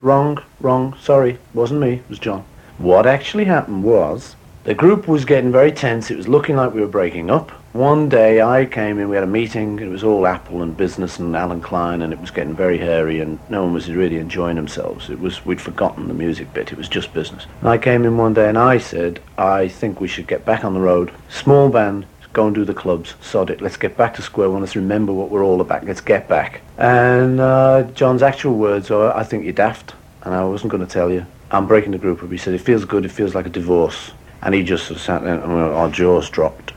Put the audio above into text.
Wrong, sorry, wasn't me, it was John. What actually happened was, the group was getting very tense, it was looking like we were breaking up. One day I came in, we had a meeting, it was all Apple and business and Alan Klein, and it was getting very hairy and no one was really enjoying themselves. We'd forgotten the music bit, it was just business. And I came in one day and I said, I think we should get back on the road. Small band, go and do the clubs, sod it, let's get back to square one, let's remember what we're all about, let's get back. And John's actual words were, I think you're daft, and I wasn't going to tell you. I'm breaking the group up. He said, it feels good, it feels like a divorce. And he just sort of sat there and our jaws dropped.